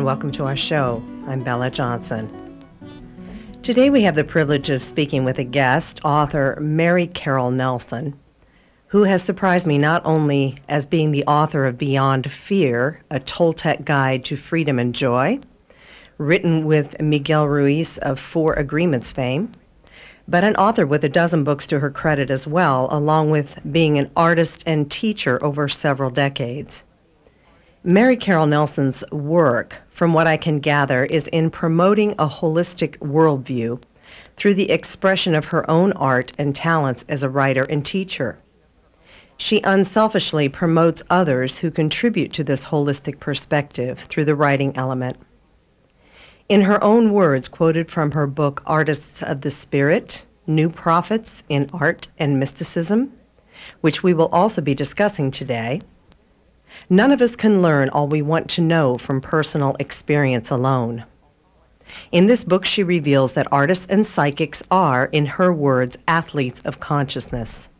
welcome to our show. I'm Bella Johnson. Today we have the privilege of speaking with a guest, author Mary Carroll Nelson, who has surprised me not only as being the author of Beyond Fear, a Toltec Guide to Freedom and Joy, written with Miguel Ruiz of Four Agreements fame, but an author with a dozen books to her credit as well, along with being an artist and teacher over several decades. Mary Carroll Nelson's work, from what I can gather, is in promoting a holistic worldview through the expression of her own art and talents as a writer and teacher. She unselfishly promotes others who contribute to this holistic perspective through the writing element. In her own words, quoted from her book, Artists of the Spirit, New Prophets in Art and Mysticism, which we will also be discussing today, none of us can learn all we want to know from personal experience alone. In this book, she reveals that artists and psychics are, in her words, athletes of consciousness.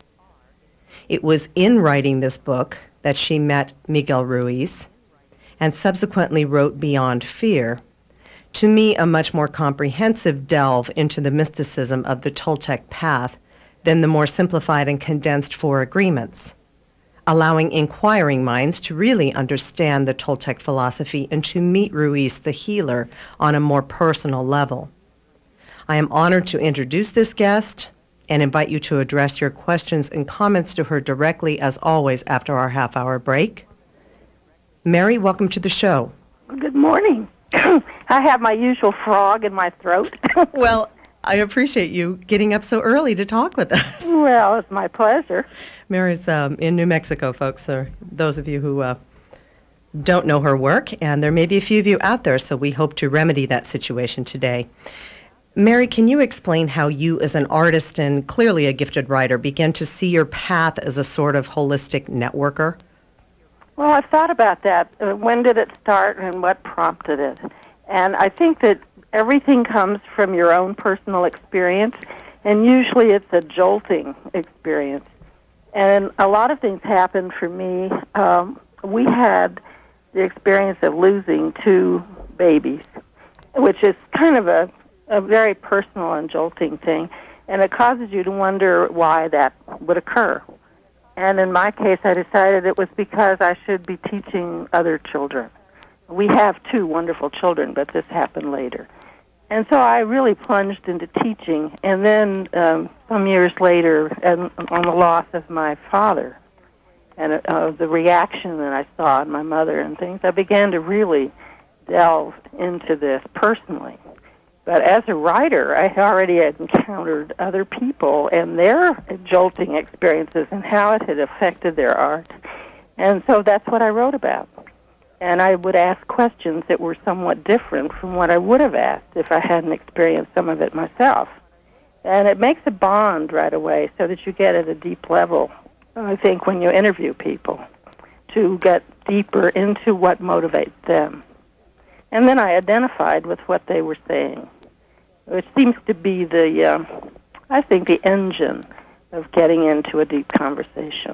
It was in writing this book that she met Miguel Ruiz and subsequently wrote Beyond Fear, to me a much more comprehensive delve into the mysticism of the Toltec path than the more simplified and condensed Four Agreements, allowing inquiring minds to really understand the Toltec philosophy and to meet Ruiz the healer on a more personal level. I am honored to introduce this guest and invite you to address your questions and comments to her directly, as always, after our half-hour break. Mary, welcome to the show. Good morning. I have my usual frog in my throat. Well, I appreciate you getting up so early to talk with us. Well, it's my pleasure. Mary's in New Mexico, folks, or those of you who don't know her work, and there may be a few of you out there, so we hope to remedy that situation today. Mary, can you explain how you, as an artist and clearly a gifted writer, began to see your path as a sort of holistic networker? Well, I've thought about that. When did it start and what prompted it? And I think that everything comes from your own personal experience, and usually it's a jolting experience. And a lot of things happened for me. We had the experience of losing two babies, which is kind of a very personal and jolting thing, and it causes you to wonder why that would occur. And in my case, I decided it was because I should be teaching other children. We have two wonderful children, but this happened later. And so I really plunged into teaching, and then some years later, and on the loss of my father, and the reaction that I saw in my mother and things, I began to really delve into this personally. But as a writer, I already had encountered other people and their jolting experiences and how it had affected their art. And so that's what I wrote about. And I would ask questions that were somewhat different from what I would have asked if I hadn't experienced some of it myself. And it makes a bond right away so that you get at a deep level, I think, when you interview people, to get deeper into what motivates them. And then I identified with what they were saying, which seems to be I think, the engine of getting into a deep conversation.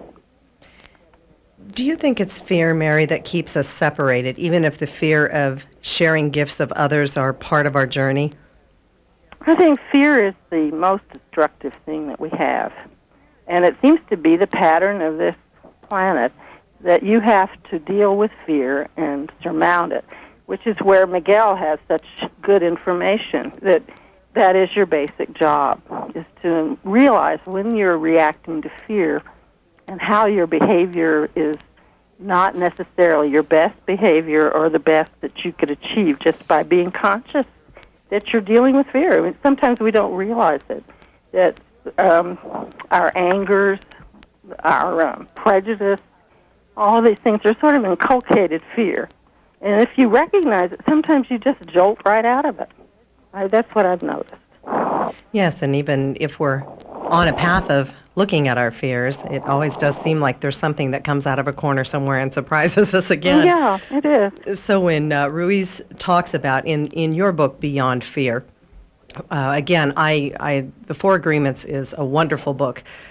Do you think it's fear, Mary, that keeps us separated, even if the fear of sharing gifts of others are part of our journey? I think fear is the most destructive thing that we have. And it seems to be the pattern of this planet that you have to deal with fear and surmount it, which is where Miguel has such good information, that is your basic job, is to realize when you're reacting to fear and how your behavior is not necessarily your best behavior or the best that you could achieve just by being conscious that you're dealing with fear. I mean, sometimes we don't realize it, that our angers, our prejudice, all of these things are sort of inculcated fear. And if you recognize it, sometimes you just jolt right out of it. That's what I've noticed. Yes, and even if we're on a path of looking at our fears, it always does seem like there's something that comes out of a corner somewhere and surprises us again. Yeah, it is. So when Ruiz talks about, in your book, Beyond Fear, again, the Four Agreements is a wonderful book.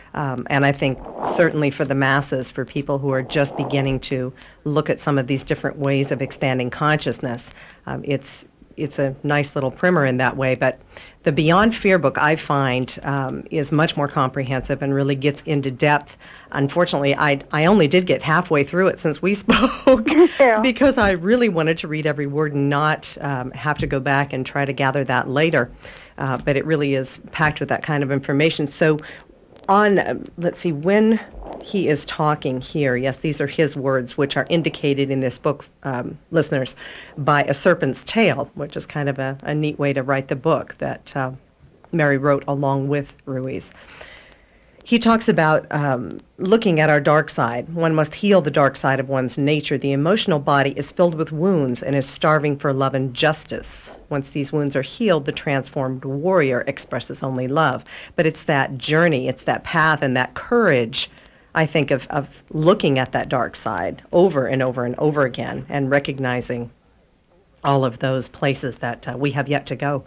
And I think certainly for the masses, for people who are just beginning to look at some of these different ways of expanding consciousness, it's a nice little primer in that way. But the Beyond Fear book, I find, is much more comprehensive and really gets into depth. Unfortunately, I only did get halfway through it since we spoke because I really wanted to read every word and not have to go back and try to gather that later. But it really is packed with that kind of information. So on, let's see, when he is talking here, yes, these are his words, which are indicated in this book, listeners, by A Serpent's Tail, which is kind of a neat way to write the book that Mary wrote along with Ruiz. He talks about looking at our dark side. One must heal the dark side of one's nature. The emotional body is filled with wounds and is starving for love and justice. Once these wounds are healed, the transformed warrior expresses only love. But it's that journey, it's that path and that courage, I think, of looking at that dark side over and over and over again and recognizing all of those places that we have yet to go.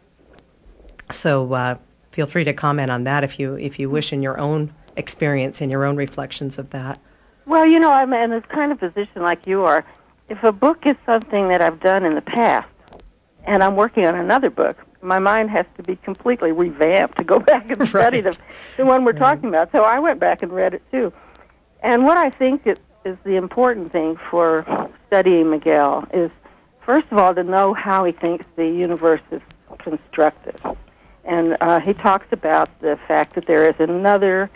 So feel free to comment on that if you wish, in your own experience, in your own reflections of that. Well, you know, I'm in this kind of position like you are. If a book is something that I've done in the past, and I'm working on another book, my mind has to be completely revamped to go back and study the one we're talking about. So I went back and read it, too. And what I think is the important thing for studying Miguel is, first of all, to know how he thinks the universe is constructed. And he talks about the fact that there is another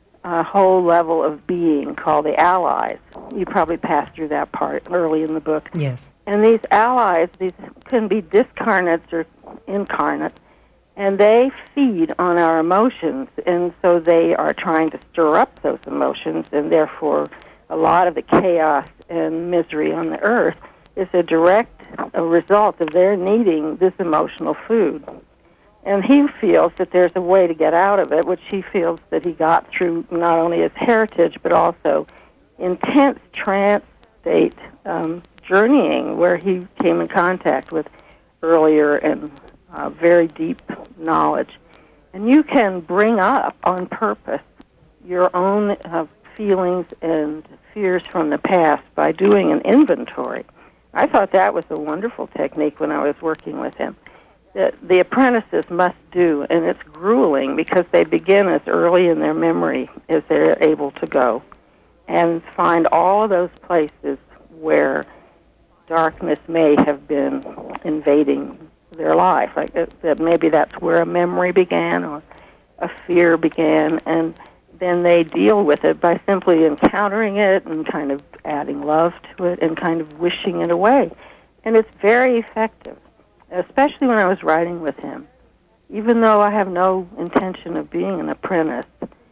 whole level of being called the allies. You probably passed through that part early in the book. Yes. And these allies, these can be discarnates or incarnate, and they feed on our emotions, and so they are trying to stir up those emotions, and therefore a lot of the chaos and misery on the earth is a direct result of their needing this emotional food. And he feels that there's a way to get out of it, which he feels that he got through not only his heritage, but also intense trance state journeying, where he came in contact with earlier and very deep knowledge. And you can bring up on purpose your own feelings and fears from the past by doing an inventory. I thought that was a wonderful technique when I was working with him, that the apprentices must do, and it's grueling because they begin as early in their memory as they're able to go and find all of those places where darkness may have been invading their life. Like that maybe that's where a memory began or a fear began, and then they deal with it by simply encountering it and kind of adding love to it and kind of wishing it away. And it's very effective, especially when I was writing with him. Even though I have no intention of being an apprentice,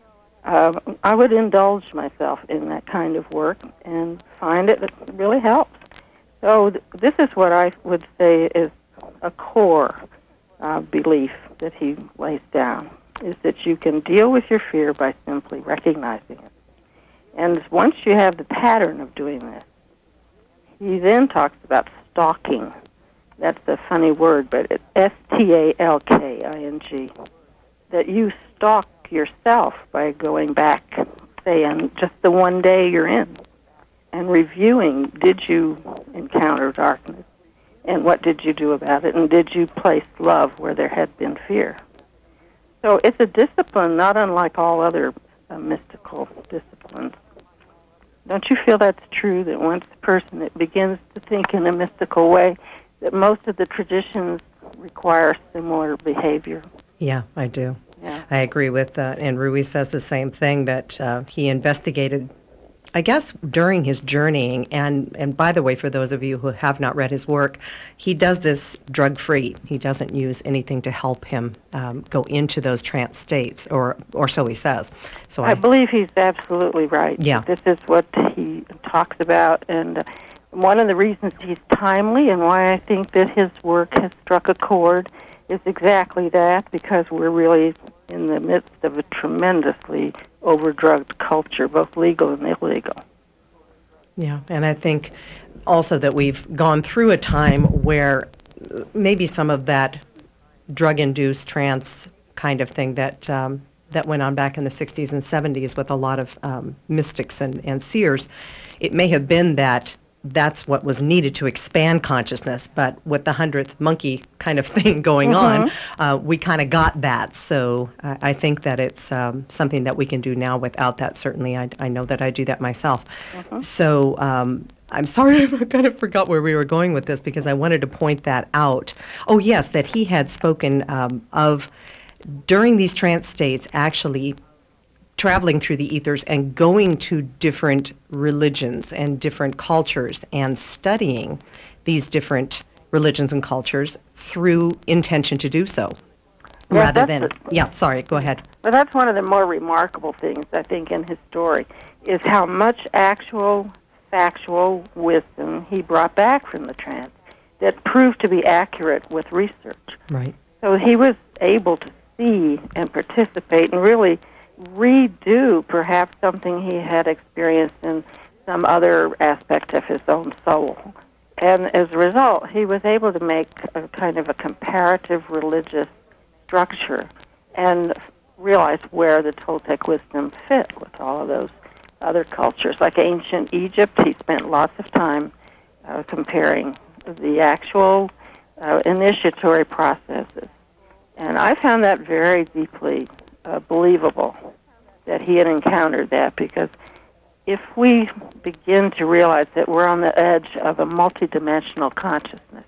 I would indulge myself in that kind of work and find it really helps. So this is what I would say is a core belief that he lays down, is that you can deal with your fear by simply recognizing it. And once you have the pattern of doing this, he then talks about stalking. That's a funny word, but it's S-T-A-L-K-I-N-G, that you stalk yourself by going back, say, on just the one day you're in, and reviewing, did you encounter darkness, and what did you do about it, and did you place love where there had been fear? So it's a discipline not unlike all other mystical disciplines. Don't you feel that's true, that once a person begins to think in a mystical way, that most of the traditions require similar behavior? Yeah, I do. Yeah. I agree with that. And Ruiz says the same thing, that he investigated, I guess, during his journeying. And by the way, for those of you who have not read his work, he does this drug-free. He doesn't use anything to help him go into those trance states, or so he says. So I believe he's absolutely right. Yeah. This is what he talks about, and one of the reasons he's timely and why I think that his work has struck a chord is exactly that, because we're really in the midst of a tremendously overdrugged culture, both legal and illegal. Yeah, and I think also that we've gone through a time where maybe some of that drug-induced trance kind of thing that that went on back in the 60s and 70s with a lot of mystics and seers, it may have been that that's what was needed to expand consciousness. But with the 100th monkey kind of thing going on, we kind of got that. So I think that it's something that we can do now without that. Certainly, I know that I do that myself. So I'm sorry, I kind of forgot where we were going with this because I wanted to point that out. Oh, yes, that he had spoken of during these trance states actually traveling through the ethers and going to different religions and different cultures and studying these different religions and cultures through intention to do so. Yeah, Rather than, sorry, go ahead. But that's one of the more remarkable things, I think, in his story, is how much actual, factual wisdom he brought back from the trance that proved to be accurate with research. Right. So he was able to see and participate and really redo perhaps something he had experienced in some other aspect of his own soul. And as a result, he was able to make a kind of a comparative religious structure and realize where the Toltec wisdom fit with all of those other cultures. Like ancient Egypt, he spent lots of time comparing the actual initiatory processes. And I found that very deeply believable that he had encountered that, because if we begin to realize that we're on the edge of a multidimensional consciousness,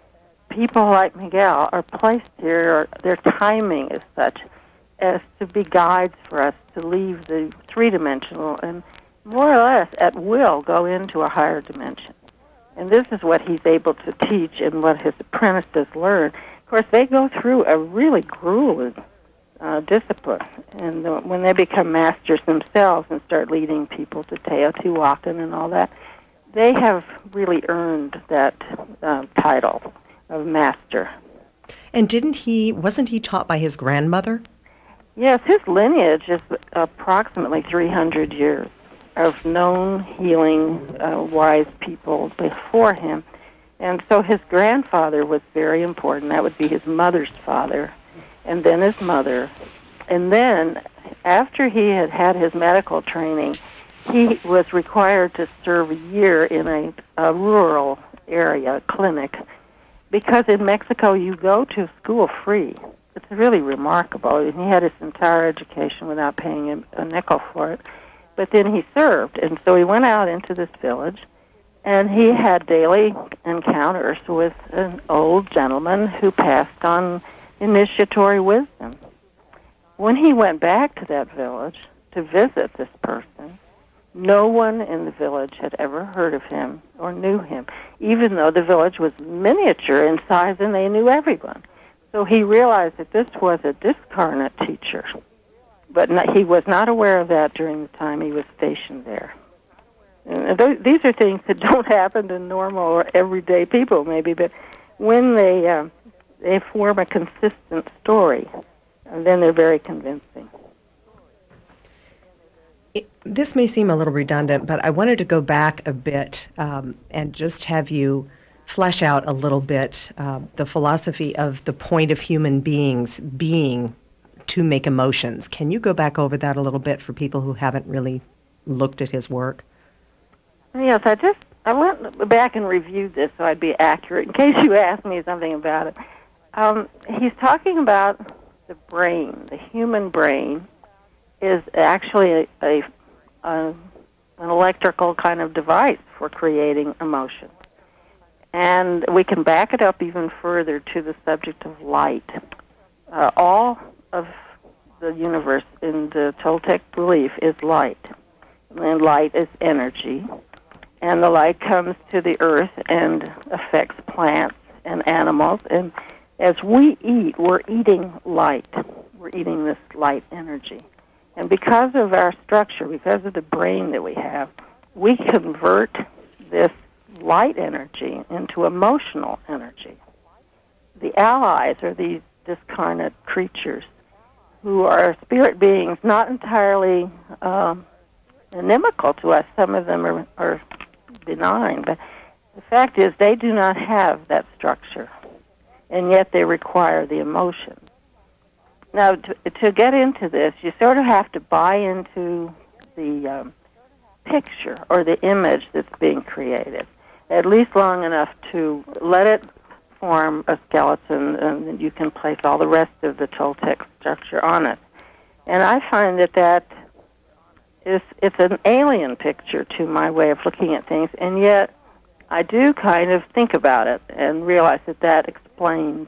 people like Miguel are placed here, or their timing is such as to be guides for us to leave the three-dimensional and more or less at will go into a higher dimension. And this is what he's able to teach and what his apprentices learn. Of course, they go through a really grueling discipline. And when they become masters themselves and start leading people to Teotihuacan and all that, they have really earned that title of master. And wasn't he taught by his grandmother? Yes, his lineage is approximately 300 years of known healing wise people before him. And so his grandfather was very important. That would be his mother's father, and then his mother. And then, after he had had his medical training, he was required to serve a year in a rural area, a clinic, because in Mexico you go to school free. It's really remarkable. And he had his entire education without paying a nickel for it. But then he served, and so he went out into this village, and he had daily encounters with an old gentleman who passed on initiatory wisdom. When he went back to that village to visit this person, no one in the village had ever heard of him or knew him, even though the village was miniature in size and they knew everyone. So he realized that this was a discarnate teacher, but he was not aware of that during the time he was stationed there. And these are things that don't happen to normal or everyday people, maybe, but when they form a consistent story, and then they're very convincing. This may seem a little redundant, but I wanted to go back a bit and just have you flesh out a little bit the philosophy of the point of human beings being to make emotions. Can you go back over that a little bit for people who haven't really looked at his work? Yes, I went back and reviewed this so I'd be accurate in case you asked me something about it. He's talking about the brain. The human brain is actually an electrical kind of device for creating emotions. And we can back it up even further to the subject of light. All of the universe in the Toltec belief is light. And light is energy. And the light comes to the earth and affects plants and animals. And as we eat, we're eating light. We're eating this light energy. And because of our structure, because of the brain that we have, we convert this light energy into emotional energy. The allies are these discarnate creatures who are spirit beings, not entirely inimical to us. Some of them are benign, but the fact is they do not have that structure, and yet they require the emotion. Now, to get into this, you sort of have to buy into the picture or the image that's being created, at least long enough to let it form a skeleton, and you can place all the rest of the Toltec structure on it. And I find that it's an alien picture to my way of looking at things, and yet I do kind of think about it and realize that explains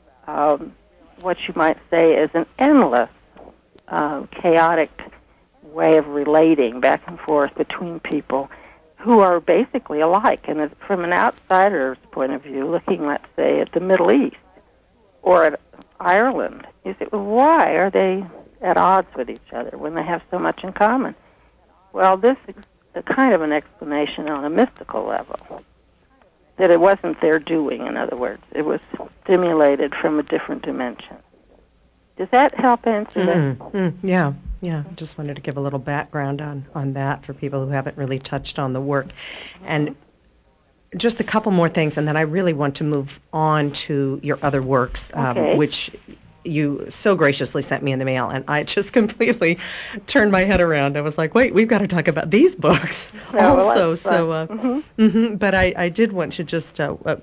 what you might say is an endless, chaotic way of relating back and forth between people who are basically alike. And from an outsider's point of view, looking, let's say, at the Middle East or at Ireland, you say, well, why are they at odds with each other when they have so much in common? Well, this is a kind of an explanation on a mystical level, that it wasn't their doing, in other words. It was stimulated from a different dimension. Does that help answer that? Yeah. I just wanted to give a little background on that for people who haven't really touched on the work. And just a couple more things, and then I really want to move on to your other works, which you so graciously sent me in the mail, and I just completely turned my head around. I was like, wait, we've got to talk about these books also. But I did want to just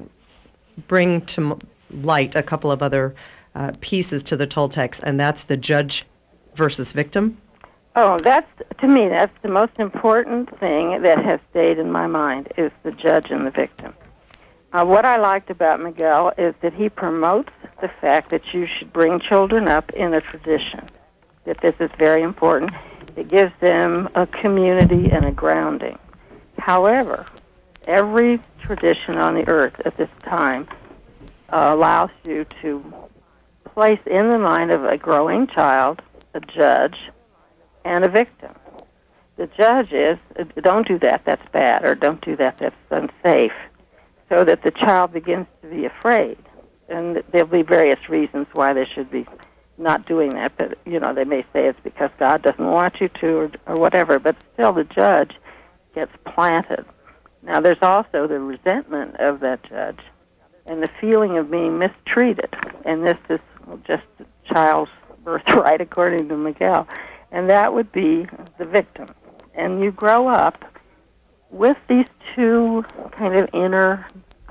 bring to light a couple of other pieces to the Toltecs, and that's the judge versus victim. Oh, to me, that's the most important thing that has stayed in my mind, is the judge and the victim. What I liked about Miguel is that he promotes the fact that you should bring children up in a tradition, that this is very important. It gives them a community and a grounding. However, every tradition on the earth at this time allows you to place in the mind of a growing child a judge and a victim. The judge is, don't do that, that's bad, or don't do that, that's unsafe, so that the child begins to be afraid. And there'll be various reasons why they should be not doing that, but, they may say it's because God doesn't want you to, or whatever, but still the judge gets planted. Now, there's also the resentment of that judge and the feeling of being mistreated, and this is just the child's birthright, according to Miguel, and that would be the victim. And you grow up with these two kind of inner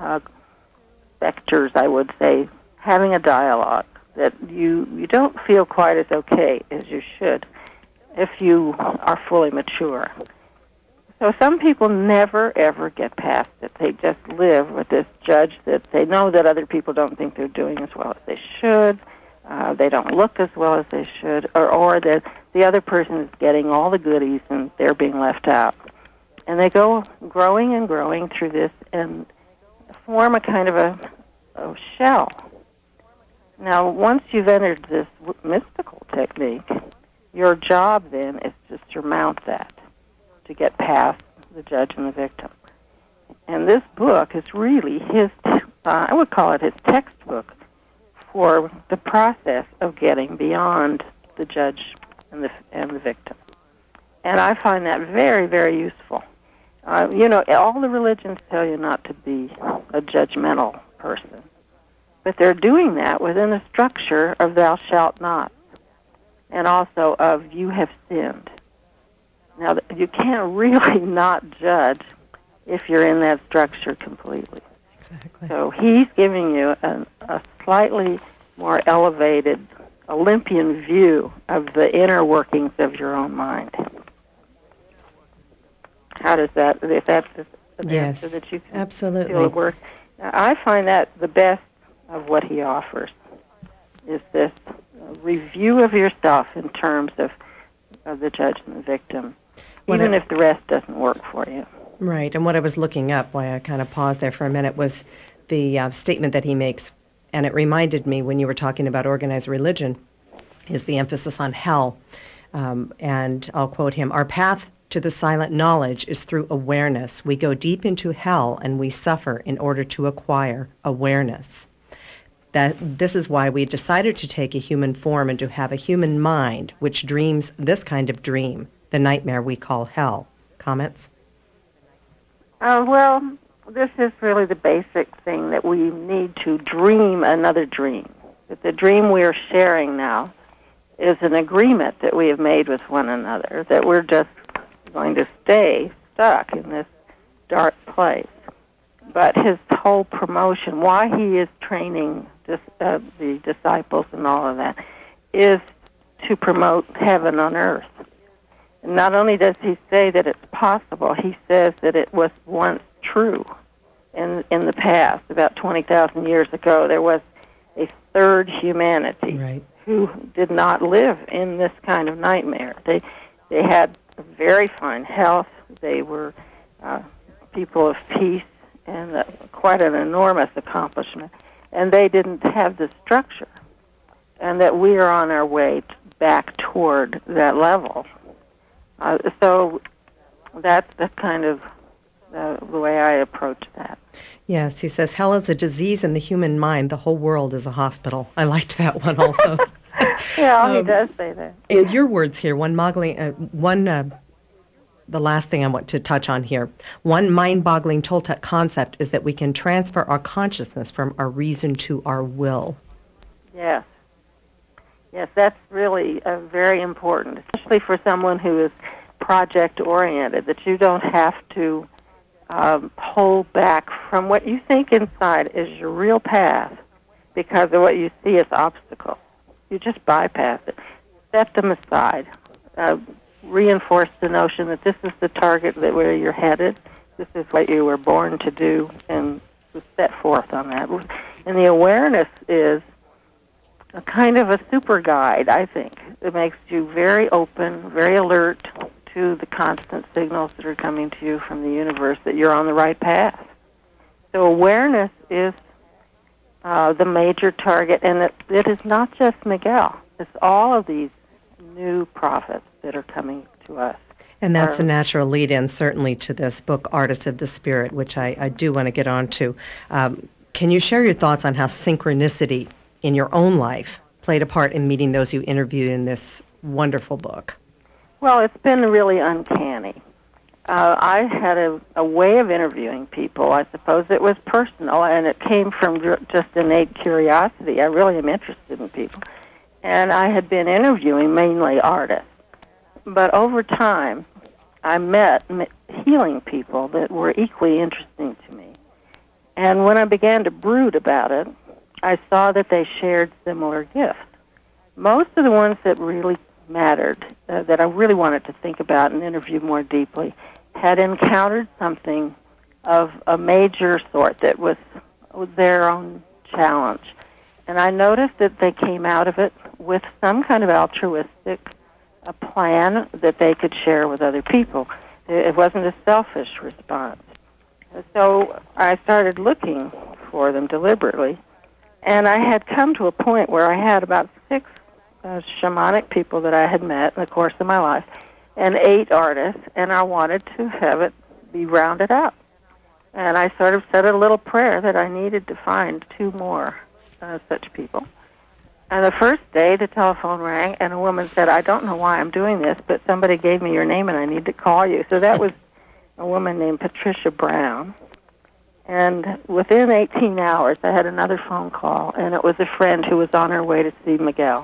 vectors, I would say, having a dialogue that you don't feel quite as okay as you should if you are fully mature. So some people never, ever get past it. They just live with this judge that they know that other people don't think they're doing as well as they should. They don't look as well as they should, or that the other person is getting all the goodies and they're being left out. And they go growing and growing through this and form a kind of a shell. Now, once you've entered this mystical technique, your job then is to surmount that, to get past the judge and the victim. And this book is really I would call it his textbook for the process of getting beyond the judge and the victim. And I find that very, very useful. All the religions tell you not to be a judgmental person, but they're doing that within the structure of thou shalt not, and also of you have sinned. Now, you can't really not judge if you're in that structure completely. Exactly. So he's giving you a slightly more elevated, Olympian view of the inner workings of your own mind. How does that, if that's the answer that you can absolutely feel it works? I find that the best of what he offers is this review of yourself in terms of the judge and the victim, even if the rest doesn't work for you. Right, and what I was looking up, why I kind of paused there for a minute, was the statement that he makes, and it reminded me when you were talking about organized religion, is the emphasis on hell. And I'll quote him, "Our path to the silent knowledge is through awareness. We go deep into hell and we suffer in order to acquire awareness." This is why we decided to take a human form and to have a human mind which dreams this kind of dream, the nightmare we call hell. Comments? Well, this is really the basic thing, that we need to dream another dream. That the dream we are sharing now is an agreement that we have made with one another, that we're just going to stay stuck in this dark place. But his whole promotion, why he is training the disciples and all of that, is to promote heaven on earth. And not only does he say that it's possible, he says that it was once true. In the past, about 20,000 years ago, there was a third humanity Right. who did not live in this kind of nightmare. They had very fine health. They were people of peace and quite an enormous accomplishment. And they didn't have the structure. And that we are on our way back toward that level. So that's the kind of the way I approach that. Yes, he says, hell is a disease in the human mind. The whole world is a hospital. I liked that one also. Yeah, he does say that. In your words here, the last thing I want to touch on here, one mind-boggling Toltec concept is that we can transfer our consciousness from our reason to our will. Yes. Yes, that's really very important, especially for someone who is project-oriented, that you don't have to pull back from what you think inside is your real path because of what you see as obstacles. You just bypass it. Set them aside. Reinforce the notion that this is the target where you're headed. This is what you were born to do, and set forth on that. And the awareness is a kind of a super guide, I think. It makes you very open, very alert to the constant signals that are coming to you from the universe that you're on the right path. So awareness is the major target, and it is not just Miguel. It's all of these new prophets that are coming to us. And that's a natural lead-in, certainly, to this book, Artists of the Spirit, which I do want to get on to. Can you share your thoughts on how synchronicity in your own life played a part in meeting those you interviewed in this wonderful book? Well, it's been really uncanny. I had a way of interviewing people. I suppose it was personal, and it came from just innate curiosity. I really am interested in people. And I had been interviewing mainly artists. But over time, I met healing people that were equally interesting to me. And when I began to brood about it, I saw that they shared similar gifts. Most of the ones that really mattered, that I really wanted to think about and interview more deeply, had encountered something of a major sort that was their own challenge. And I noticed that they came out of it with some kind of altruistic plan that they could share with other people. It wasn't a selfish response. So I started looking for them deliberately, and I had come to a point where I had about 6 shamanic people that I had met in the course of my life, and 8 artists, and I wanted to have it be rounded out. And I sort of said a little prayer that I needed to find 2 more such people. And the first day, the telephone rang, and a woman said, I don't know why I'm doing this, but somebody gave me your name, and I need to call you. So that was a woman named Patricia Brown. And within 18 hours, I had another phone call, and it was a friend who was on her way to see Miguel.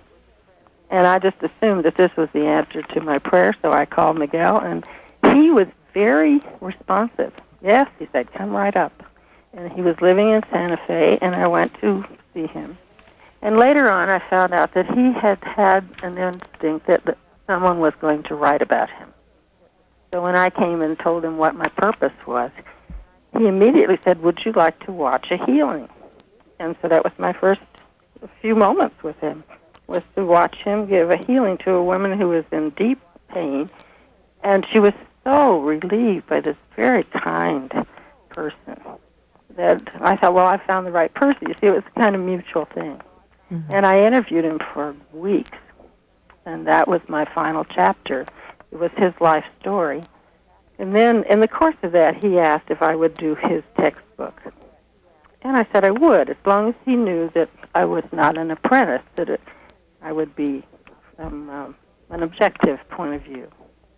And I just assumed that this was the answer to my prayer, so I called Miguel, and he was very responsive. Yes, he said, come right up. And he was living in Santa Fe, and I went to see him. And later on, I found out that he had had an instinct that someone was going to write about him. So when I came and told him what my purpose was, he immediately said, would you like to watch a healing? And so that was my first few moments with him, was to watch him give a healing to a woman who was in deep pain. And she was so relieved by this very kind person that I thought, well, I found the right person. You see, it was a kind of mutual thing. Mm-hmm. And I interviewed him for weeks, and that was my final chapter. It was his life story. And then in the course of that, he asked if I would do his textbook. And I said I would, as long as he knew that I was not an apprentice, that I would be from an objective point of view.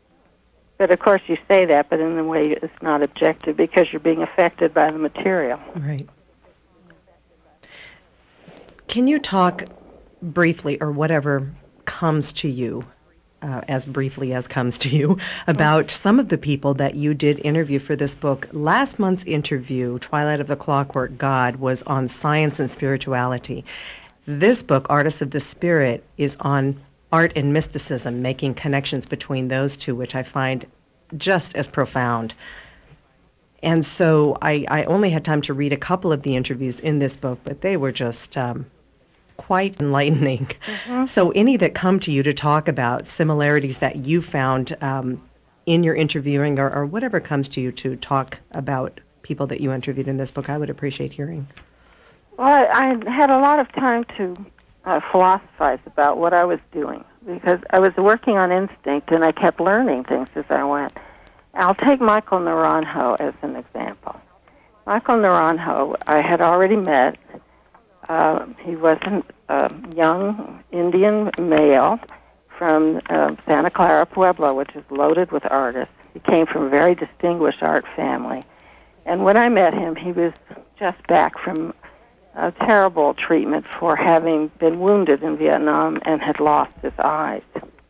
But of course you say that, but in a way it's not objective because you're being affected by the material. Right. Can you talk briefly, or whatever comes to you, as briefly as comes to you, about some of the people that you did interview for this book. Last month's interview, Twilight of the Clockwork God, was on science and spirituality. This book, Artists of the Spirit, is on art and mysticism, making connections between those two, which I find just as profound. And so I only had time to read a couple of the interviews in this book, but they were just quite enlightening. So any that come to you to talk about similarities that you found in your interviewing, or whatever comes to you to talk about people that you interviewed in this book, I would appreciate hearing. Well, I had a lot of time to philosophize about what I was doing, because I was working on instinct and I kept learning things as I went. I'll take Michael Naranjo as an example. Michael Naranjo, I had already met. He was a young Indian male from Santa Clara Pueblo, which is loaded with artists. He came from a very distinguished art family. And when I met him, he was just back from a terrible treatment for having been wounded in Vietnam and had lost his eyes.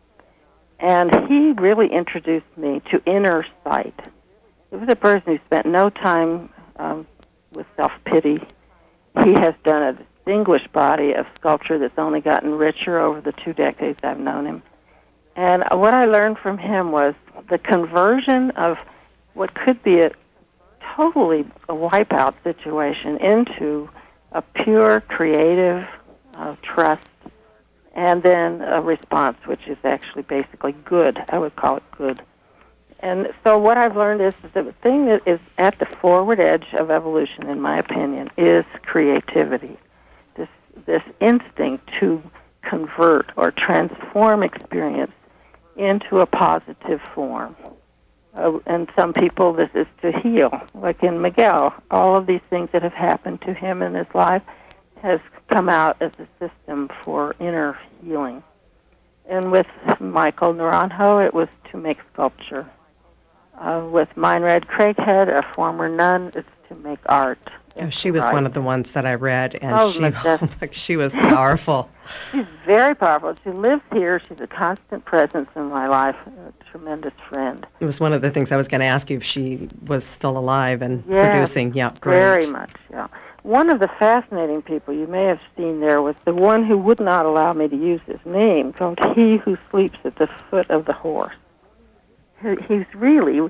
And he really introduced me to inner sight. He was a person who spent no time with self-pity. He has done a distinguished body of sculpture that's only gotten richer over the 2 decades I've known him. And what I learned from him was the conversion of what could be totally a wipeout situation into a pure, creative trust, and then a response, which is actually basically good. I would call it good. And so what I've learned is that the thing that is at the forward edge of evolution, in my opinion, is creativity. This instinct to convert or transform experience into a positive form. And some people, this is to heal. Like in Miguel, all of these things that have happened to him in his life has come out as a system for inner healing. And with Michael Naranjo, it was to make sculpture. With Meinrad Craighead, a former nun, it's to make art. Oh, she was one of the ones that I read, and she was powerful. She's very powerful. She lives here. She's a constant presence in my life, a tremendous friend. It was one of the things I was going to ask you if she was still alive and producing. Yeah, great. Very much, yeah. One of the fascinating people you may have seen there was the one who would not allow me to use his name, called He Who Sleeps at the Foot of the Horse. He's really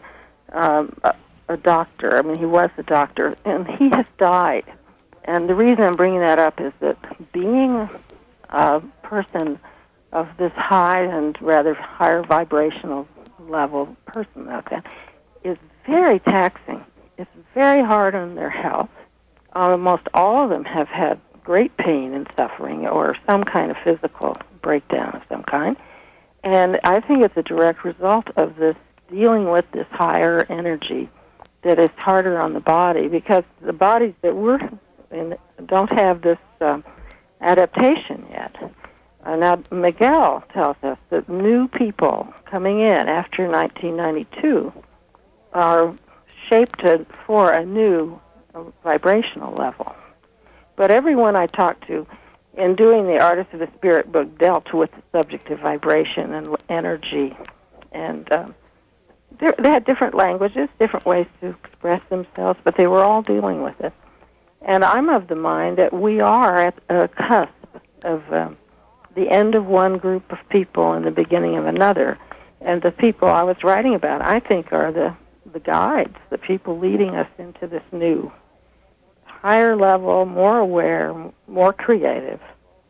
a doctor. I mean, he was a doctor, and he has died. And the reason I'm bringing that up is that being a person of this high and rather higher vibrational level person, okay, is very taxing. It's very hard on their health. Almost all of them have had great pain and suffering or some kind of physical breakdown of some kind. And I think it's a direct result of this dealing with this higher energy that is harder on the body, because the bodies that we're in don't have this adaptation yet. Now, Miguel tells us that new people coming in after 1992 are shaped for a new vibrational level. But everyone I talked to in doing the Artists of the Spirit book dealt with the subject of vibration and energy, and they had different languages, different ways to express themselves, but they were all dealing with it. And I'm of the mind that we are at a cusp of the end of one group of people and the beginning of another. And the people I was writing about, I think, are the guides, the people leading us into this new, higher level, more aware, more creative,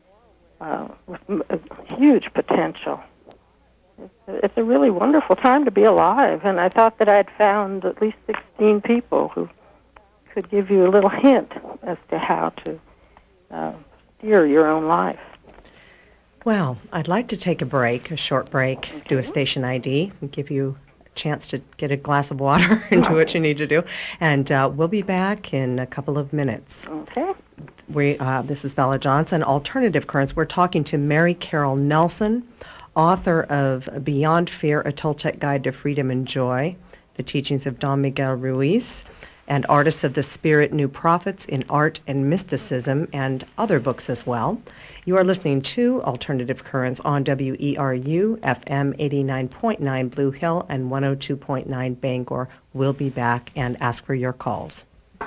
with huge potential. It's a really wonderful time to be alive, and I thought that I'd found at least 16 people who could give you a little hint as to how to steer your own life. Well, I'd like to take a short break, do a station ID, and give you a chance to get a glass of water and do what you need to do. And we'll be back in a couple of minutes. Okay. This is Bella Johnson, Alternative Currents. We're talking to Mary Carol Nelson, author of Beyond Fear, A Toltec Guide to Freedom and Joy, The Teachings of Don Miguel Ruiz. and Artists of the Spirit, New Prophets in Art and Mysticism, and other books as well. You are listening to Alternative Currents on WERU, FM 89.9 Blue Hill and 102.9 Bangor. We'll be back and ask for your calls.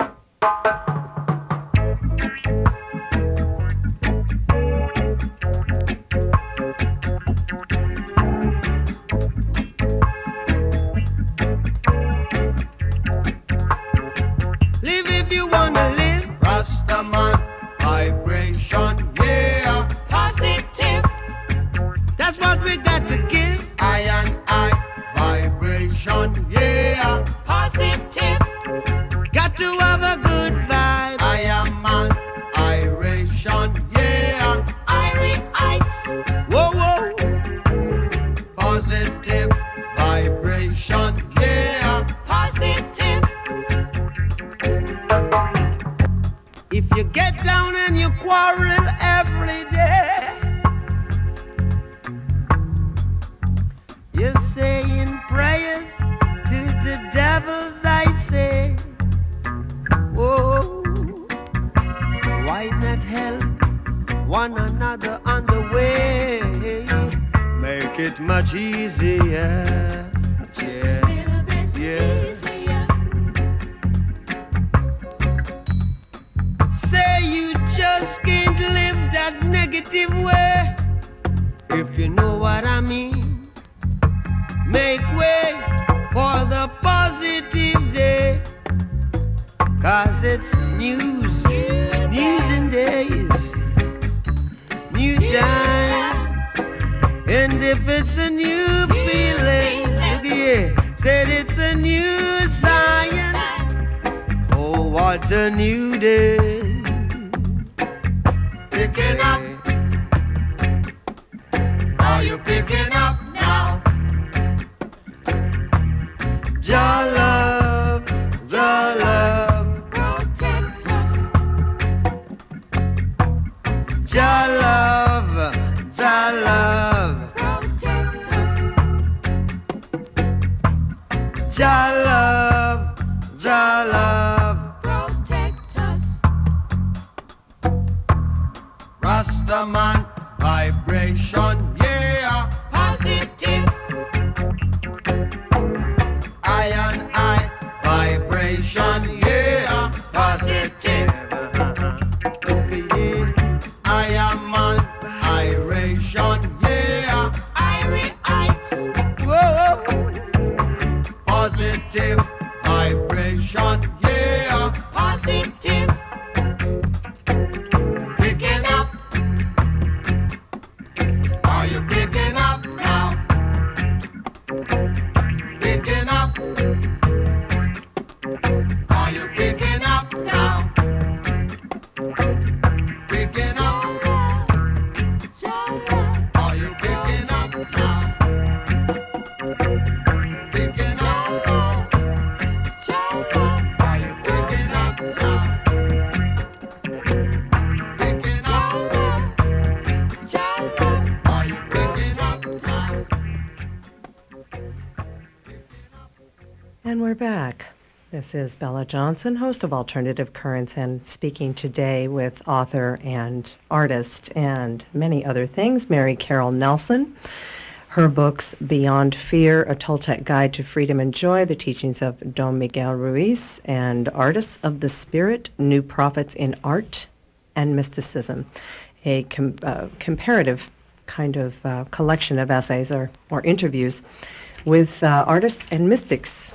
And we're back. This is Bella Johnson, host of Alternative Currents, and speaking today with author and artist and many other things, Mary Carol Nelson. Her books, Beyond Fear, A Toltec Guide to Freedom and Joy, The Teachings of Don Miguel Ruiz, and Artists of the Spirit, New Prophets in Art and Mysticism, a comparative kind of collection of essays or interviews with artists and mystics.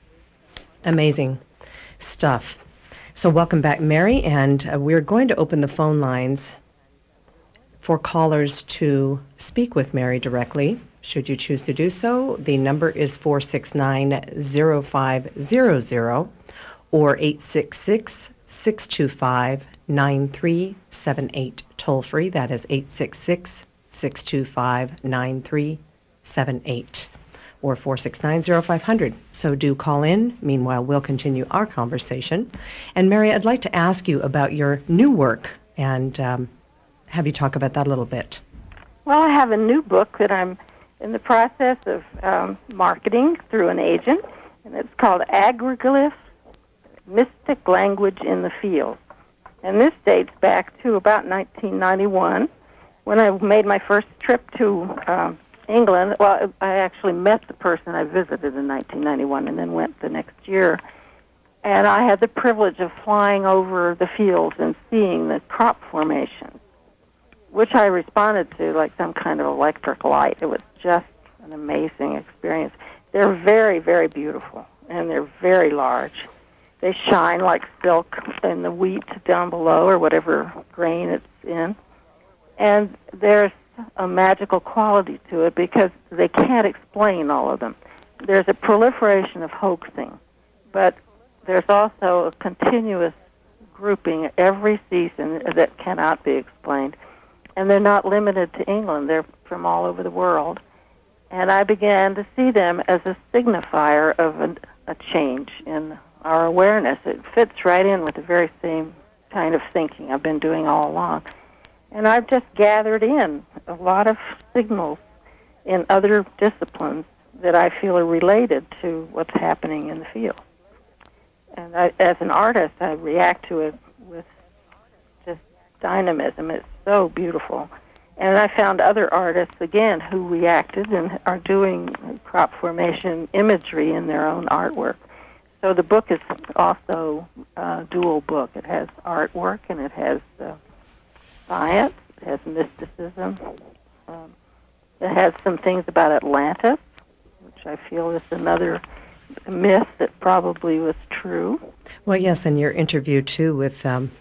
Amazing stuff. So welcome back, Mary, and we're going to open the phone lines for callers to speak with Mary directly, should you choose to do so. The number is 469-0500 or 866-625-9378. Toll free, that is 866-625-9378. or 469-0500. So do call in. Meanwhile, we'll continue our conversation. And Mary, I'd like to ask you about your new work and have you talk about that a little bit. Well, I have a new book that I'm in the process of marketing through an agent, and it's called Agriglyphs Mystic Language in the Field. And this dates back to about 1991, when I made my first trip to England. Well, I actually met the person I visited in 1991 and then went the next year. And I had the privilege of flying over the fields and seeing the crop formation, which I responded to like some kind of electric light. It was just an amazing experience. They're very, very beautiful, and they're very large. They shine like silk in the wheat down below or whatever grain it's in. And there's a magical quality to it because they can't explain all of them. There's a proliferation of hoaxing, but there's also a continuous grouping every season that cannot be explained. And they're not limited to England. They're from all over the world. And I began to see them as a signifier of a change in our awareness. It fits right in with the very same kind of thinking I've been doing all along. And I've just gathered in a lot of signals in other disciplines that I feel are related to what's happening in the field. And as an artist, I react to it with just dynamism. It's so beautiful. And I found other artists, again, who reacted and are doing crop formation imagery in their own artwork. So the book is also a dual book. It has artwork and it has science, it has mysticism. It has some things about Atlantis, which I feel is another myth that probably was true. Well, yes, and your interview, too, with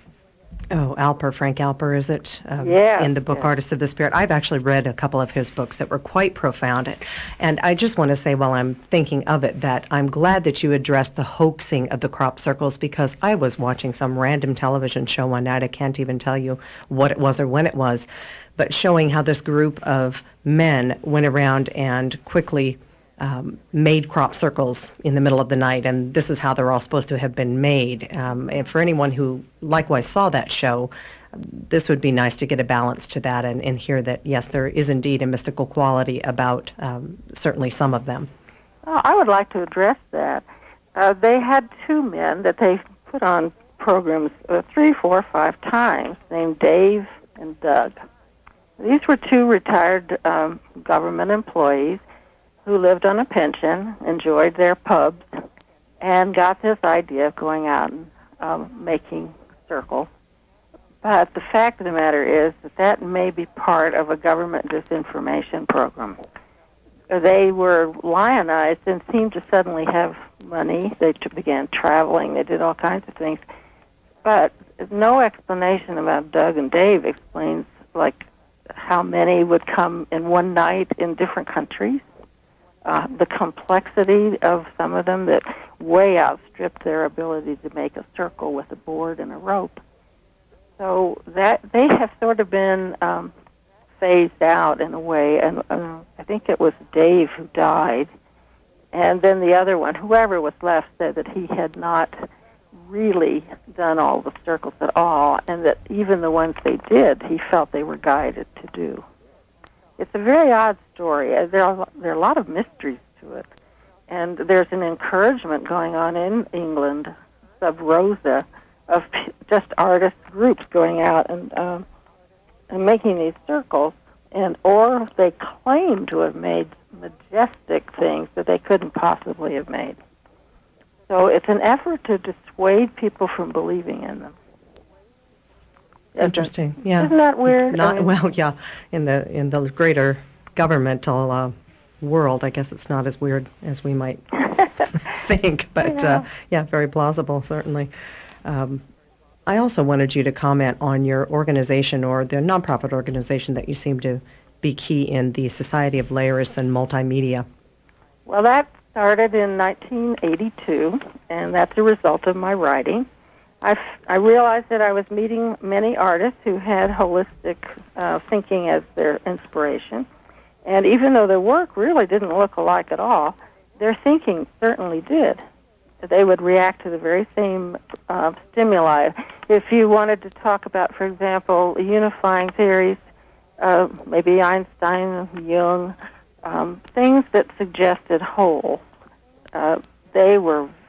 Frank Alper, is it? In the book Artist of the Spirit. I've actually read a couple of his books that were quite profound. And I just want to say, while I'm thinking of it, that I'm glad that you addressed the hoaxing of the crop circles, because I was watching some random television show one night. I can't even tell you what it was or when it was, but showing how this group of men went around and quickly made crop circles in the middle of the night, and this is how they're all supposed to have been made. And for anyone who likewise saw that show, this would be nice to get a balance to that and hear that, yes, there is indeed a mystical quality about certainly some of them. Oh, I would like to address that. They had two men that they put on programs 3, 4, 5 times, named Dave and Doug. These were two retired government employees who lived on a pension, enjoyed their pubs, and got this idea of going out and making circles. But the fact of the matter is that may be part of a government disinformation program. They were lionized and seemed to suddenly have money. They began traveling. They did all kinds of things. But no explanation about Doug and Dave explains, like, how many would come in one night in different countries. The complexity of some of them that way outstripped their ability to make a circle with a board and a rope. So that they have sort of been phased out in a way, and I think it was Dave who died, and then the other one, whoever was left, said that he had not really done all the circles at all, and that even the ones they did, he felt they were guided to do. It's a very odd story. There are a lot of mysteries to it. And there's an encouragement going on in England, sub rosa, of just artist groups going out and making these circles, or they claim to have made majestic things that they couldn't possibly have made. So it's an effort to dissuade people from believing in them. Interesting. Yeah. Isn't that weird? Well, yeah. In the greater governmental world, I guess it's not as weird as we might think. But yeah, very plausible, certainly. I also wanted you to comment on your organization, or the nonprofit organization that you seem to be key in, the Society of Layerists and Multimedia. Well, that started in 1982, and that's a result of my writing. I realized that I was meeting many artists who had holistic thinking as their inspiration. And even though their work really didn't look alike at all, their thinking certainly did. They would react to the very same stimuli. If you wanted to talk about, for example, unifying theories, maybe Einstein, Jung, things that suggested whole, they were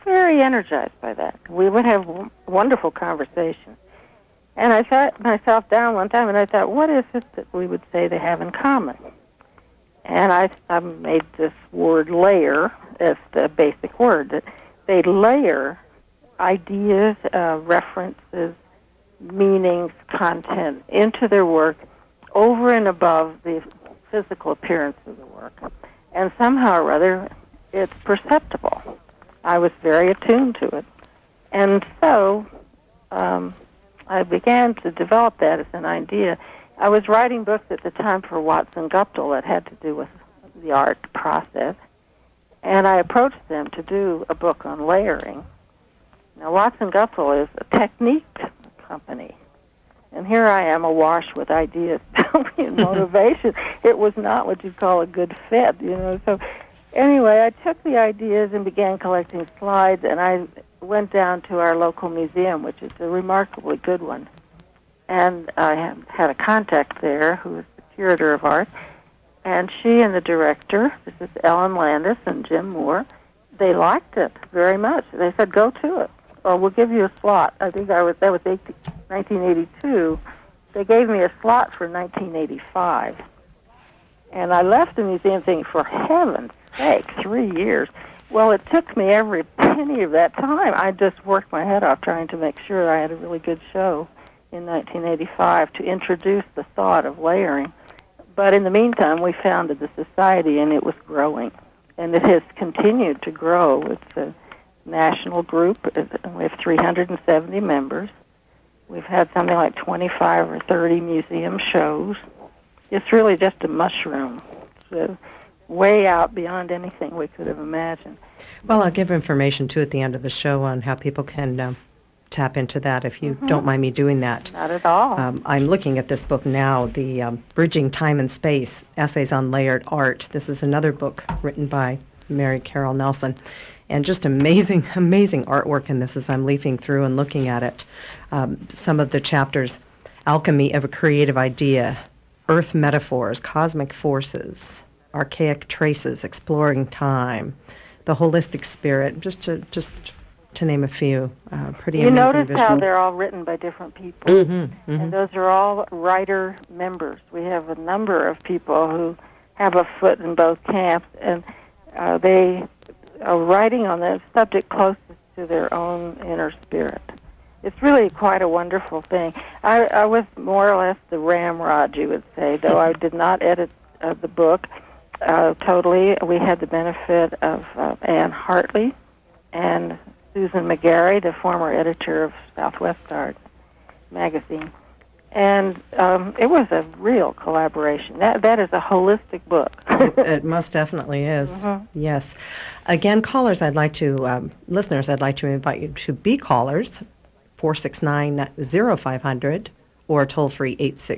very energized by that. We would have wonderful conversations. And I sat myself down one time and I thought, what is it that we would say they have in common? And I made this word layer as the basic word. That they layer ideas, references, meanings, content into their work over and above the physical appearance of the work. And somehow or other, it's perceptible. I was very attuned to it. And so I began to develop that as an idea. I was writing books at the time for Watson Guptill that had to do with the art process, and I approached them to do a book on layering. Now, Watson Guptill is a technique company, and here I am awash with ideas and motivation. It was not what you'd call a good fit, So anyway, I took the ideas and began collecting slides, and I went down to our local museum, which is a remarkably good one. And I had a contact there who was the curator of art, and she and the director, this is Ellen Landis and Jim Moore, they liked it very much. They said, go to it, or we'll give you a slot. I think that was 1982. They gave me a slot for 1985. And I left the museum thinking, for heaven's sake, 3 years. Well, it took me every penny of that time. I just worked my head off trying to make sure I had a really good show in 1985 to introduce the thought of layering. But in the meantime, we founded the society, and it was growing. And it has continued to grow. It's a national group. We have 370 members. We've had something like 25 or 30 museum shows. It's really just a mushroom. So way out beyond anything we could have imagined. Well, I'll give information, too, at the end of the show on how people can tap into that, if you don't mind me doing that. Not at all. I'm looking at this book now, the Bridging Time and Space, Essays on Layered Art. This is another book written by Mary Carroll Nelson. And just amazing, amazing artwork in this as I'm leafing through and looking at it. Some of the chapters, Alchemy of a Creative Idea, Earth Metaphors, Cosmic Forces, Archaic Traces, Exploring Time, The Holistic Spirit, just to name a few. Pretty amazing. You notice visual. how they're all written by different people, and those are all writer members. We have a number of people who have a foot in both camps, and they are writing on the subject closest to their own inner spirit. It's really quite a wonderful thing. I was more or less the ramrod, you would say, though I did not edit the book totally. We had the benefit of Anne Hartley and Susan McGarry, the former editor of Southwest Art magazine. And it was a real collaboration. That is a holistic book. It most definitely is. Yes. Again, callers, listeners, I'd like to invite you to be callers, 469-0500, or toll-free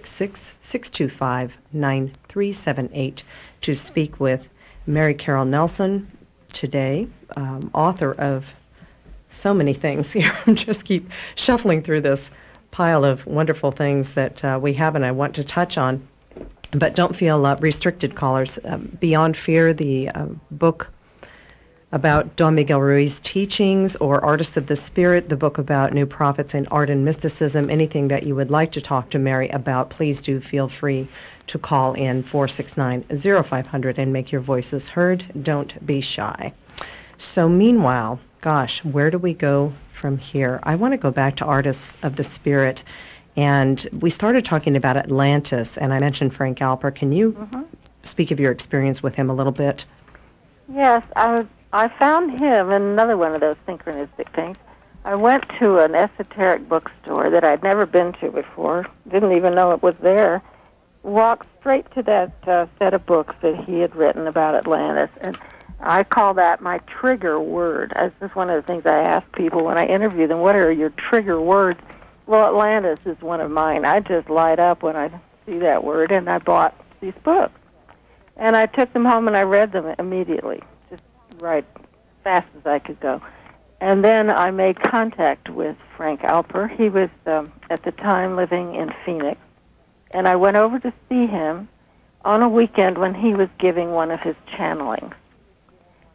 866-625-9378 to speak with Mary Carroll Nelson today, author of so many things here. Just keep shuffling through this pile of wonderful things that we have and I want to touch on. But don't feel restricted, callers. Beyond Fear, the book about Don Miguel Ruiz's teachings, or Artists of the Spirit, the book about new prophets in art and mysticism, anything that you would like to talk to Mary about, please do feel free to call in 469-0500 and make your voices heard. Don't be shy. So meanwhile, gosh, where do we go from here? I want to go back to Artists of the Spirit. And we started talking about Atlantis, and I mentioned Frank Alper. Can you speak of your experience with him a little bit? Yes, I found him in another one of those synchronistic things. I went to an esoteric bookstore that I'd never been to before, didn't even know it was there, walked straight to that set of books that he had written about Atlantis, and I call that my trigger word. This is one of the things I ask people when I interview them, what are your trigger words? Well, Atlantis is one of mine. I just light up when I see that word, and I bought these books. And I took them home and I read them immediately, just right fast as I could go. And then I made contact with Frank Alper. He was, at the time, living in Phoenix. And I went over to see him on a weekend when he was giving one of his channelings.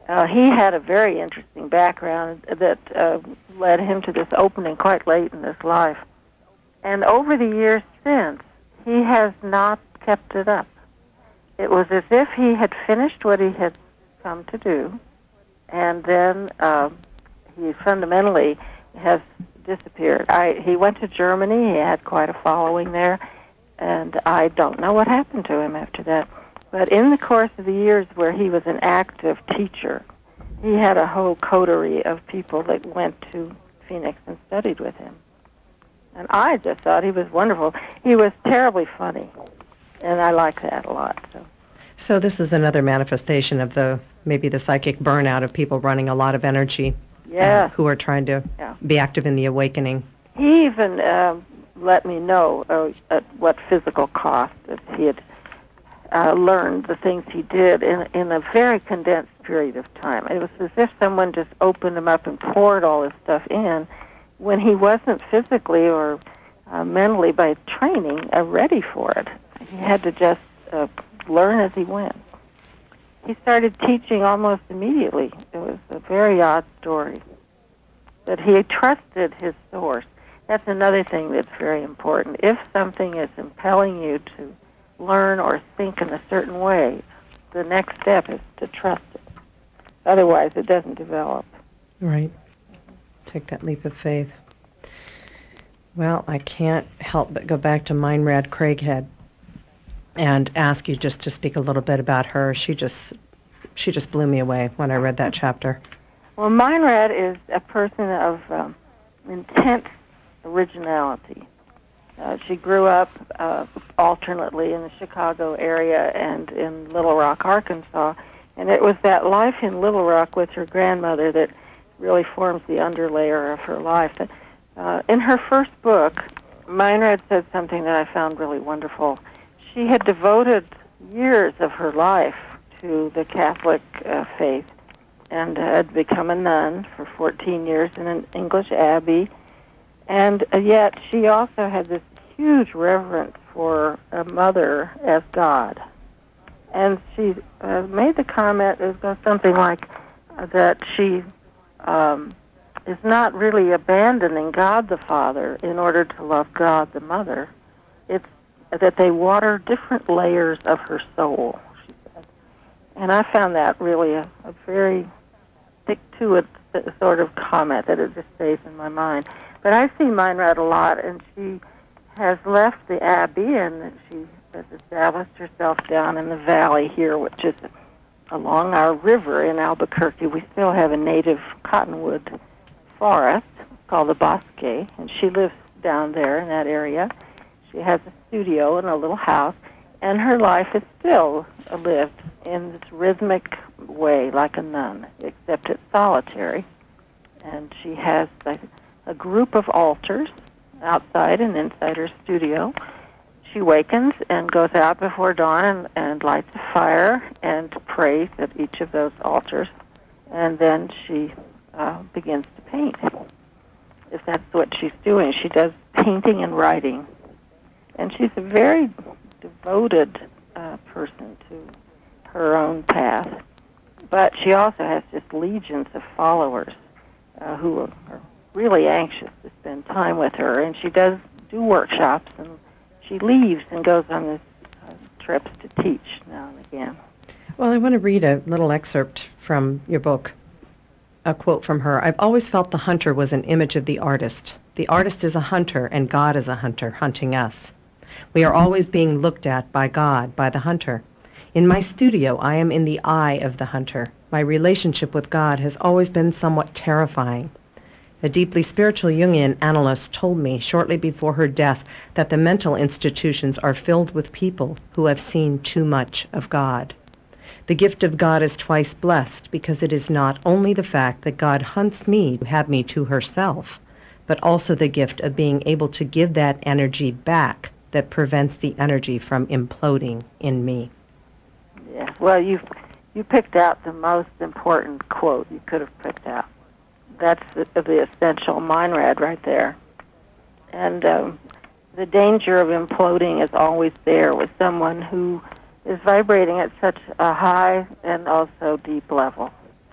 He had a very interesting background that led him to this opening quite late in his life. And over the years since, he has not kept it up. It was as if he had finished what he had come to do, and then he fundamentally has disappeared. He went to Germany. He had quite a following there, and I don't know what happened to him after that. But in the course of the years where he was an active teacher, he had a whole coterie of people that went to Phoenix and studied with him. And I just thought he was wonderful. He was terribly funny, and I like that a lot. So this is another manifestation of maybe the psychic burnout of people running a lot of energy, who are trying to be active in the awakening. He even let me know at what physical cost that he had learned the things he did in a very condensed period of time. It was as if someone just opened him up and poured all this stuff in when he wasn't physically or mentally, by training, ready for it. He had to just learn as he went. He started teaching almost immediately. It was a very odd story. But he trusted his source. That's another thing that's very important. If something is impelling you to learn or think in a certain way, the next step is to trust it. Otherwise, it doesn't develop. Right. Take that leap of faith. Well, I can't help but go back to Meinrad Craighead and ask you just to speak a little bit about her. She just blew me away when I read that chapter. Well, Meinrad is a person of intense originality. She grew up alternately in the Chicago area and in Little Rock, Arkansas, and it was that life in Little Rock with her grandmother that really forms the underlayer of her life. In her first book, Meinrad said something that I found really wonderful. She had devoted years of her life to the Catholic faith and had become a nun for 14 years in an English abbey. And yet she also had this huge reverence for a mother as God. And she made the comment, it goes something like that she is not really abandoning God the Father in order to love God the Mother. It's that they water different layers of her soul, she said. And I found that really a very stick-to-it sort of comment that it just stays in my mind. But I see Meinrad a lot, and she has left the Abbey, and she has established herself down in the valley here, which is along our river in Albuquerque. We still have a native cottonwood forest called the Bosque, and she lives down there in that area. She has a studio and a little house, and her life is still lived in this rhythmic way like a nun, except it's solitary. And she has a group of altars outside and inside her studio. She wakens and goes out before dawn and lights a fire and prays at each of those altars, and then she begins to paint. If that's what she's doing, she does painting and writing. And she's a very devoted person to her own path. But she also has just legions of followers who are really anxious to spend time with her. And she does do workshops, and she leaves and goes on these trips to teach now and again. Well, I want to read a little excerpt from your book, a quote from her. "I've always felt the hunter was an image of the artist. The artist is a hunter, and God is a hunter, hunting us. We are always being looked at by God, by the hunter. In my studio, I am in the eye of the hunter. My relationship with God has always been somewhat terrifying. A deeply spiritual Jungian analyst told me shortly before her death that the mental institutions are filled with people who have seen too much of God. The gift of God is twice blessed because it is not only the fact that God hunts me to have me to herself, but also the gift of being able to give that energy back that prevents the energy from imploding in me." Yeah, well, you picked out the most important quote you could have picked out. That's the essential Meinrad right there. And the danger of imploding is always there with someone who is vibrating at such a high and also deep level.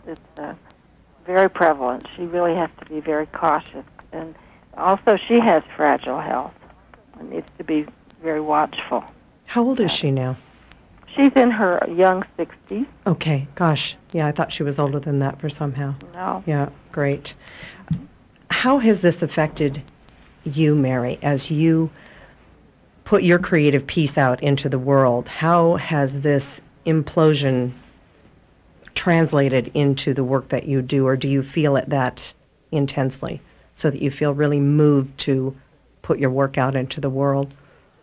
It's very prevalent. She really has to be very cautious. And also she has fragile health and needs to be very watchful. How old is she now? She's in her young 60s. Okay, gosh. Yeah, I thought she was older than that for somehow. No. Yeah, great. How has this affected you, Mary, as you put your creative piece out into the world? How has this implosion translated into the work that you do, or do you feel it that intensely so that you feel really moved to put your work out into the world?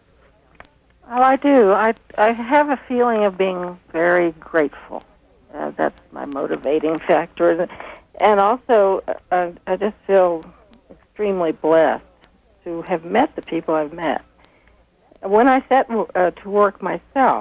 Oh, I do. I have a feeling of being very grateful. That's my motivating factor. And also, I just feel extremely blessed to have met the people I've met. When I set to work myself,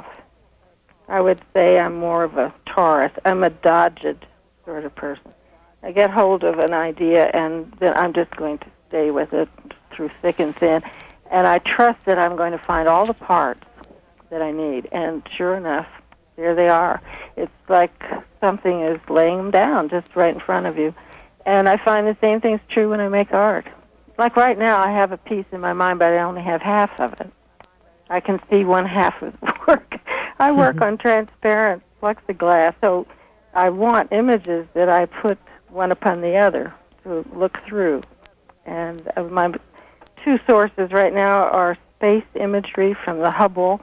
I would say I'm more of a Taurus. I'm a dogged sort of person. I get hold of an idea, and then I'm just going to stay with it through thick and thin. And I trust that I'm going to find all the parts that I need. And sure enough, there they are. It's like something is laying them down just right in front of you. And I find the same thing's true when I make art. Like right now, I have a piece in my mind, but I only have half of it. I can see one half of the work. I work on transparent plexiglass, so I want images that I put one upon the other to look through. And my two sources right now are space imagery from the Hubble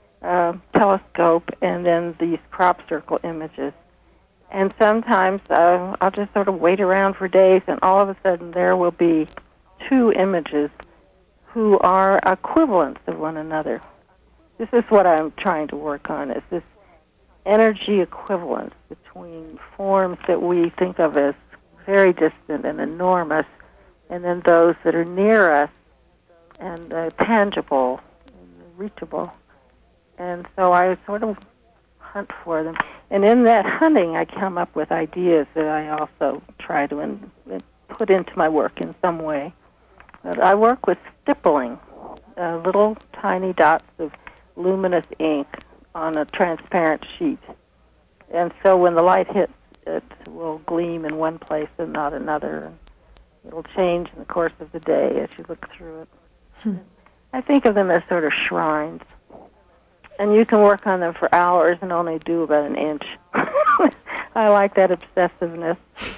telescope and then these crop circle images. And sometimes I'll just sort of wait around for days, and all of a sudden there will be two images who are equivalents of one another. This is what I'm trying to work on, is this energy equivalence between forms that we think of as very distant and enormous, and then those that are near us and tangible and reachable. And so I sort of hunt for them. And in that hunting, I come up with ideas that I also try to put into my work in some way. But I work with stippling, little tiny dots of luminous ink on a transparent sheet. And so when the light hits, it will gleam in one place and not another. And it'll change in the course of the day as you look through it. I think of them as sort of shrines. And you can work on them for hours and only do about an inch. I like that obsessiveness.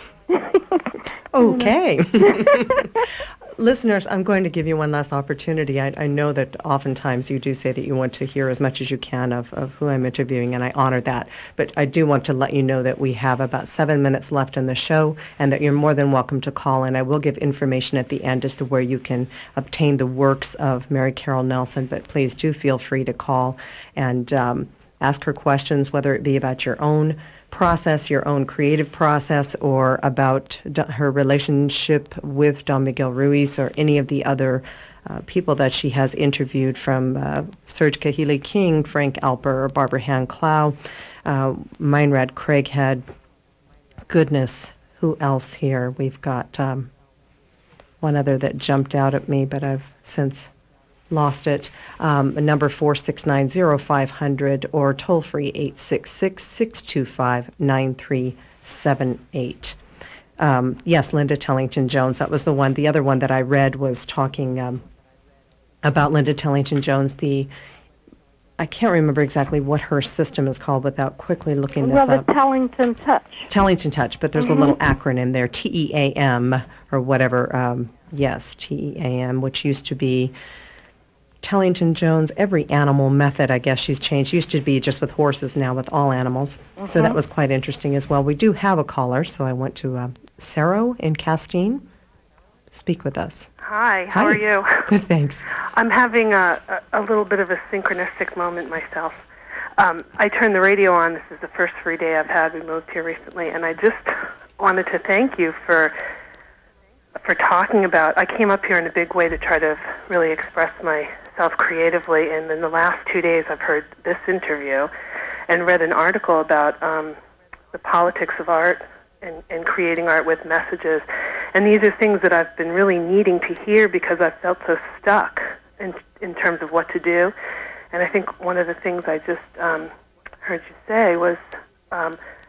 Okay. Listeners, I'm going to give you one last opportunity. I know that oftentimes you do say that you want to hear as much as you can of who I'm interviewing, and I honor that. But I do want to let you know that we have about 7 minutes left in the show, and that you're more than welcome to call. And I will give information at the end as to where you can obtain the works of Mary Carol Nelson. But please do feel free to call and ask her questions, whether it be about your own process, your own creative process, or about her relationship with Don Miguel Ruiz or any of the other people that she has interviewed, from Serge Kahili King, Frank Alper, or Barbara Hand Clow, Meinrad Craighead. Goodness, who else here? We've got one other that jumped out at me, but I've since lost it. Number 4690500 or toll free 866-625-9378. Yes, Linda Tellington Jones. That was the one. The other one that I read was talking about Linda Tellington Jones. I can't remember exactly what her system is called without quickly looking this up. Well, the Tellington Touch. Tellington Touch, but there's a little acronym there, TEAM or whatever. Yes, TEAM, which used to be Tellington Jones, Every Animal Method. I guess she's changed. She used to be just with horses, now with all animals. So that was quite interesting as well. We do have a caller, so I went to Sarah in Castine. Speak with us. Hi, how are you? Good, thanks. I'm having a little bit of a synchronistic moment myself. I turned the radio on. This is the first free day I've had. We moved here recently, and I just wanted to thank you for talking about. I came up here in a big way to try to really express myself creatively, and in the last 2 days I've heard this interview and read an article about the politics of art and creating art with messages. And these are things that I've been really needing to hear because I've felt so stuck in terms of what to do. And I think one of the things I just heard you say was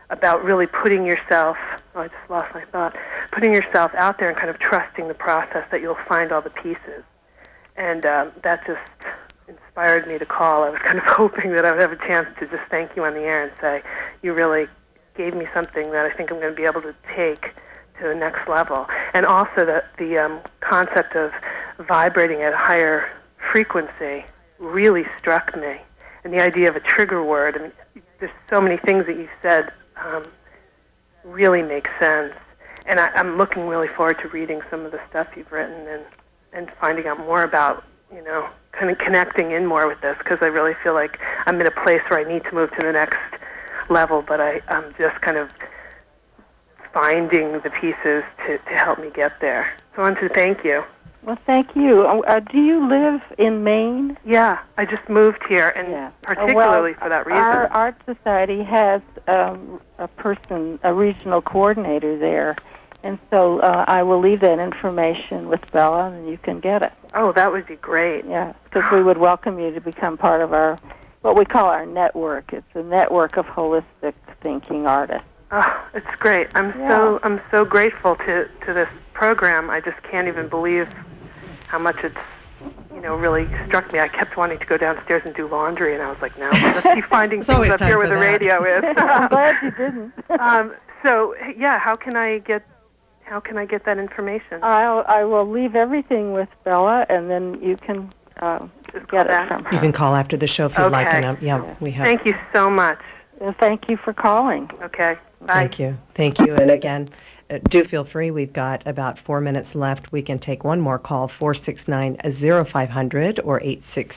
about really putting yourself, oh, I just lost my thought, putting yourself out there and kind of trusting the process that you'll find all the pieces. And that just inspired me to call. I was kind of hoping that I would have a chance to just thank you on the air and say, you really gave me something that I think I'm going to be able to take to the next level. And also that the concept of vibrating at a higher frequency really struck me. And the idea of a trigger word, I mean, there's so many things that you said really make sense. And I'm looking really forward to reading some of the stuff you've written and finding out more about, kind of connecting in more with this, because I really feel like I'm in a place where I need to move to the next level, but I'm just kind of finding the pieces to help me get there. So I want to thank you. Well, thank you. Do you live in Maine? Yeah, I just moved here, and particularly for that reason. Our Art Society has a regional coordinator there, and so I will leave that information with Bella, and you can get it. Oh, that would be great. Yeah, because we would welcome you to become part of what we call our network. It's a network of holistic thinking artists. Oh, it's great. I'm so grateful to this program. I just can't even believe how much it's really struck me. I kept wanting to go downstairs and do laundry, and I was like, no, let's keep finding things up here where the radio is. I'm glad you didn't. So yeah, how can I get that information? I will leave everything with Bella, and then you can get it from her. You can call after the show if you'd like. And we have. Thank you so much. Well, thank you for calling. Okay. Bye. Thank you. And again, do feel free. We've got about 4 minutes left. We can take one more call, 469-0500 or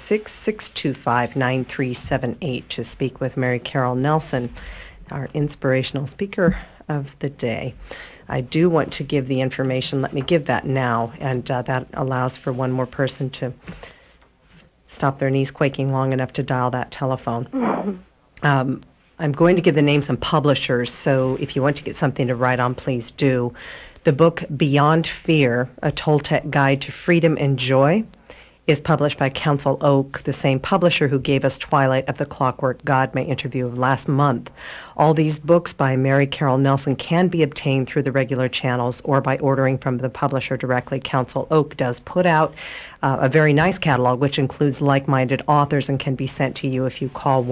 866-625-9378 to speak with Mary Carol Nelson, our inspirational speaker of the day. I do want to give the information. Let me give that now, and that allows for one more person to stop their knees quaking long enough to dial that telephone. I'm going to give the names and publishers, so if you want to get something to write on, please do. The book Beyond Fear, A Toltec Guide to Freedom and Joy, is published by Council Oak, the same publisher who gave us Twilight of the Clockwork God, my interview of last month. All these books by Mary Carol Nelson can be obtained through the regular channels or by ordering from the publisher directly. Council Oak does put out a very nice catalog, which includes like-minded authors and can be sent to you if you call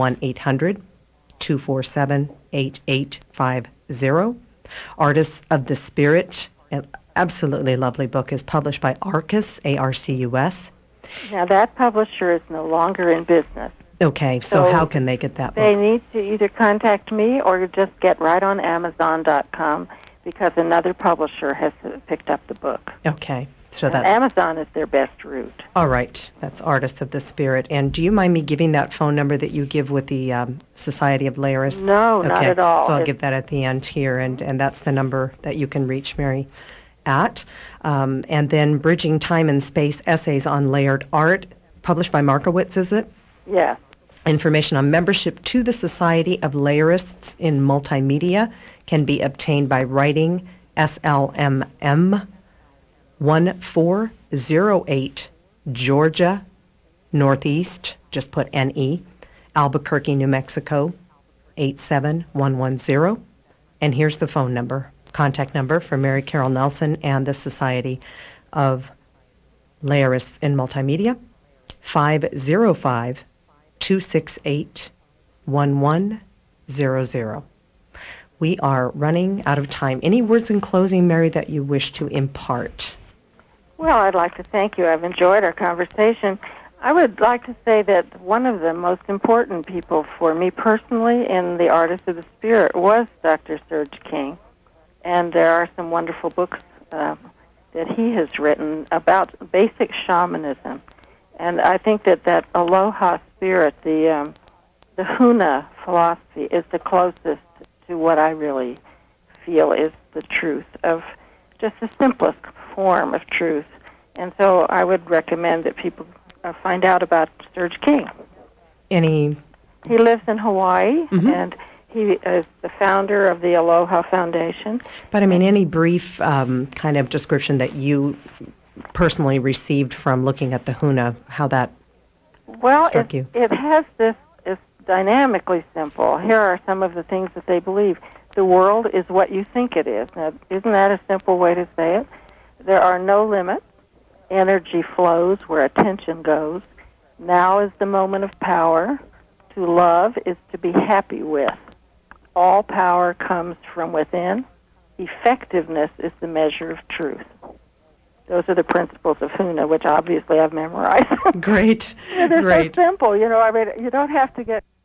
1-800-247-8850. Artists of the Spirit, an absolutely lovely book, is published by Arcus, A-R-C-U-S. Now, that publisher is no longer in business. Okay, so how can they get that book? They need to either contact me or just get right on Amazon.com, because another publisher has picked up the book. Okay. So that's Amazon is their best route. All right. That's Artists of the Spirit. And do you mind me giving that phone number that you give with the Society of Layerists? No, not at all. So I'll give that at the end here, and that's the number that you can reach Mary at. And then Bridging Time and Space, Essays on Layered Art, published by Markowitz, is it? Yes. Information on membership to the Society of Layerists in Multimedia can be obtained by writing SLMM 1408 Georgia Northeast, just put NE, Albuquerque, New Mexico, 87110. And here's the phone number, contact number for Mary Carol Nelson and the Society of Layerists in Multimedia, 505-268-1100. We are running out of time. Any words in closing, Mary, that you wish to impart? Well, I'd like to thank you. I've enjoyed our conversation. I would like to say that one of the most important people for me personally in the Artists of the Spirit was Dr. Serge King. And there are some wonderful books that he has written about basic shamanism. And I think that aloha spirit, the Huna philosophy, is the closest to what I really feel is the truth of just the simplest form of truth. And so I would recommend that people find out about Serge King. He lives in Hawaii, and he is the founder of the Aloha Foundation. But, I mean, any brief kind of description that you personally received from looking at the Huna, how that struck you? It has this, it's dynamically simple. Here are some of the things that they believe. The world is what you think it is. Now, isn't that a simple way to say it? There are no limits. Energy flows where attention goes. Now is the moment of power. To love is to be happy with. All power comes from within. Effectiveness is the measure of truth. Those are the principles of Huna, which obviously I've memorized. Great, They're great. so simple. I mean, you don't have to get